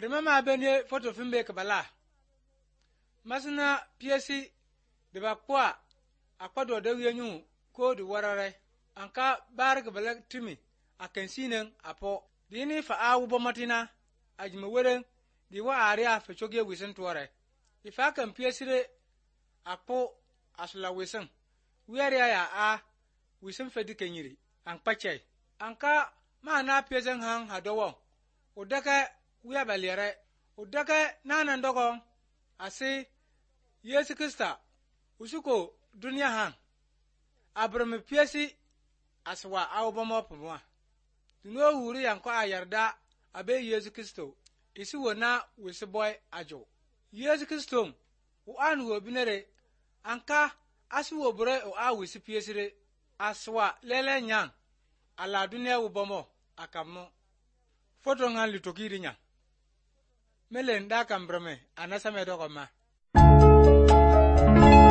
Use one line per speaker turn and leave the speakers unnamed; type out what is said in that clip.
Remember benye photo filmbe kabala. Masina piesi de bakwa akwado de wienyu ko de warare. Anka bar kabala timi akensinen apo. Dini fa awu bomatina ajime weren di wa area fa choge wisen tuare. Ifa kan piesire apo asula wisen. Wiaria ya a wisen fedi kenyiri an pachai. Anka ma na piesen hang hadowo. Udake wiya baliere. Udake nanan dogo asi Yesu Krista usuko dunia hang. Abrame piesi aswa awbomo pomwa. Duno wuri yanko ayarda abe Yesu Kristo. Isi wona wisi boy ajo. Yesu Kristo u anu obinere anka asi wobure o a wisi piesire aswa lele nyang ala dunia wubomo akammo. Foto ngan litokiri nyang. Mele nda kambrame anasame dogo ma.